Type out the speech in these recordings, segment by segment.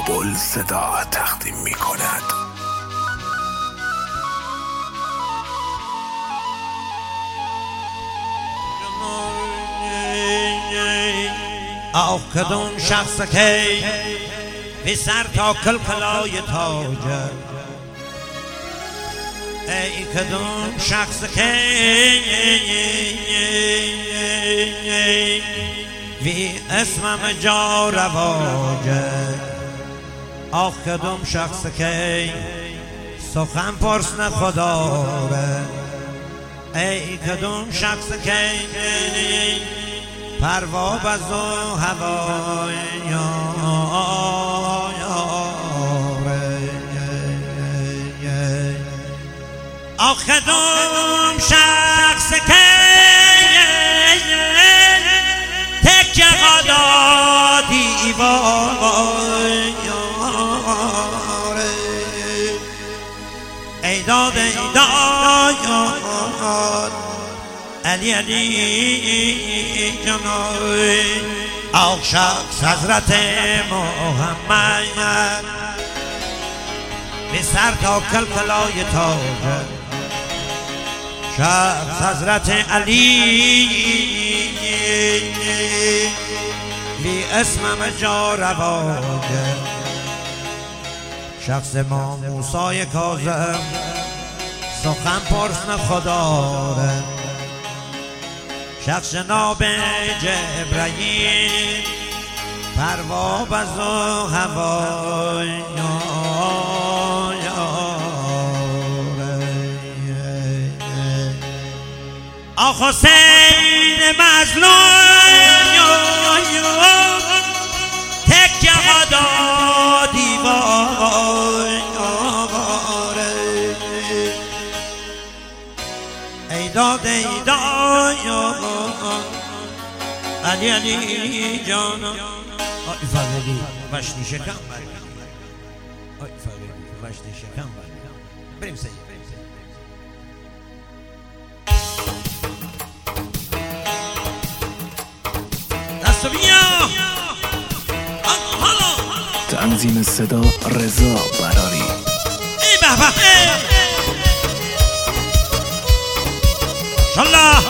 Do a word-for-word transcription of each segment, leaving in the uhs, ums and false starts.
بلبل صدا تقدیم می کند. آخ کدوم شخص که بی سر تا کلکلای تاجه، ای کدوم شخص که بی اسمم جا رواجه. آخ کدوم شخص که سخن پرسن خدا ره، ای کدوم شخص که پروا بز و هوای آخ کدوم شخص که تکه قدا دیوار ای داد ای داد علی علی جانای. آخ شخص حضرت محمد به سر تا کلکلای تاج، شخص حضرت علی بی اسمم جا رواجه. شخص ما موسی کاظم سخن پرسن خدا ره، شخص جناب جبرائیل پروا بز و هوای آخ حسین مظلوم تکه قدا دیوار ای داد ای داد علی علی جانا. آی فقیدی وشنی شکم بری، آی فقیدی وشنی شکم بری. بریم سید دستو بیا. تنظیم صدا رضا براری. ای به به شالله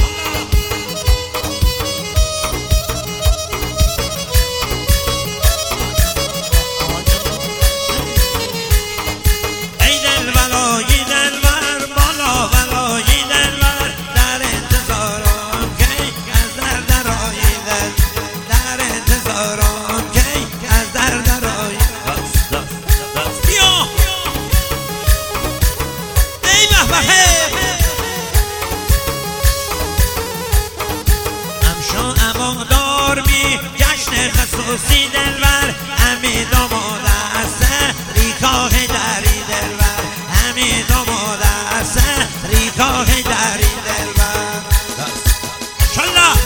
ای دلبر ای دلبر بالا ولای دلبر در انتظارم کی از در درآیدن، در انتظارم کی از در درآیدن. بیا ای به به امادار می جشن خصوصی دلبر همی داماد است ریکاه دری دلبر، همی داماد است ریکاه دری دلبر. شالله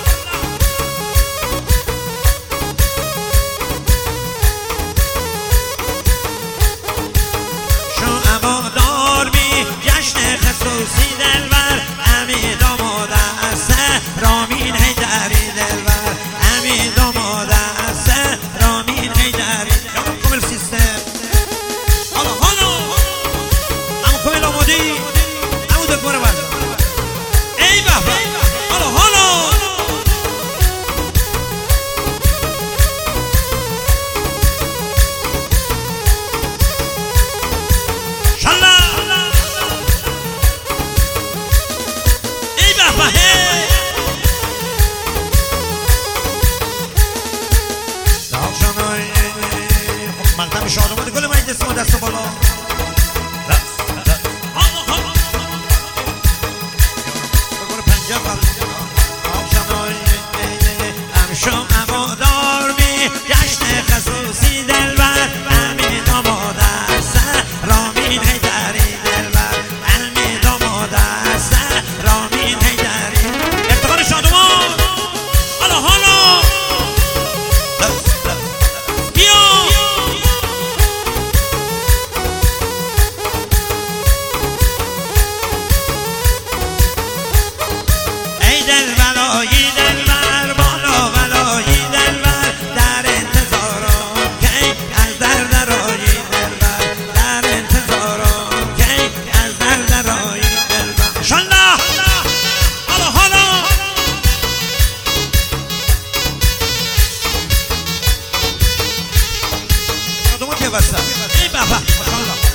شو امادار می جشن خصوصی دلبر همی داماد است رامین هیدری دلبر، همین داماد است رامین هیدری. کامل سیستم حالا حالا همون کامل آمادی همون دکماره بند. ای به به حالا حالا شالله ای به به مقدم شادمان گل مجلس ما دست بالا. بگونه پنجه همشو امادار می جشن خصوصی دلبر همین داماد است رامین هیدری دلبر، همین داماد است رامین هیدری. افتخار شادمان حالا حالا بیا وسط. ای بابا ماشاءالله.